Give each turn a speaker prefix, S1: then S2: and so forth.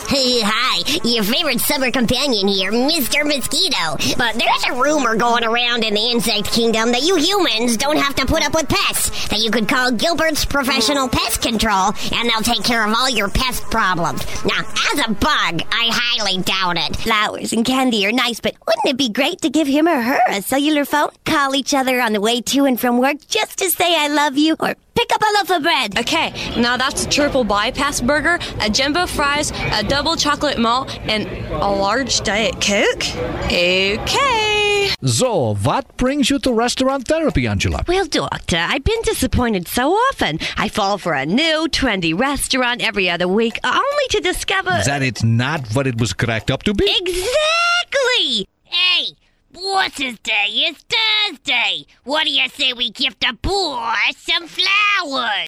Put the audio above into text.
S1: Hi, your favorite summer companion here, Mr. Mosquito. But there's a rumor going around in the insect kingdom that you humans don't have to put up with pests, that you could call Gilbert's Professional Pest Control, and they'll take care of all your pest problems. Now, as a bug, I highly doubt it.
S2: Flowers and candy are nice, but wouldn't it be great to give him or her a cellular phone? Call each other on the way to and from work just to say I love you, or pick up a loaf of bread.
S3: Okay, now that's a triple bypass burger, a jumbo fries, a double chocolate malt, and a large Diet Coke? Okay.
S4: So, what brings you to restaurant therapy, Angela?
S2: Well, doctor, I've been disappointed so often. I fall for a new, trendy restaurant every other week, only to discover...
S4: That it's not what it was cracked up to be?
S2: Exactly!
S1: Hey, Boss's Day is Thursday. What do you say we gift the boss some flowers?